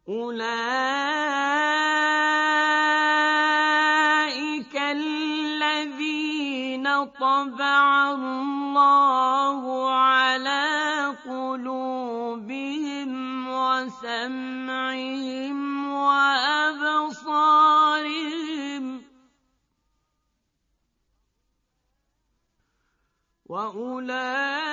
أولئك الذين طبع الله على قلوبهم وسمعهم وأبصارهم، وأولئك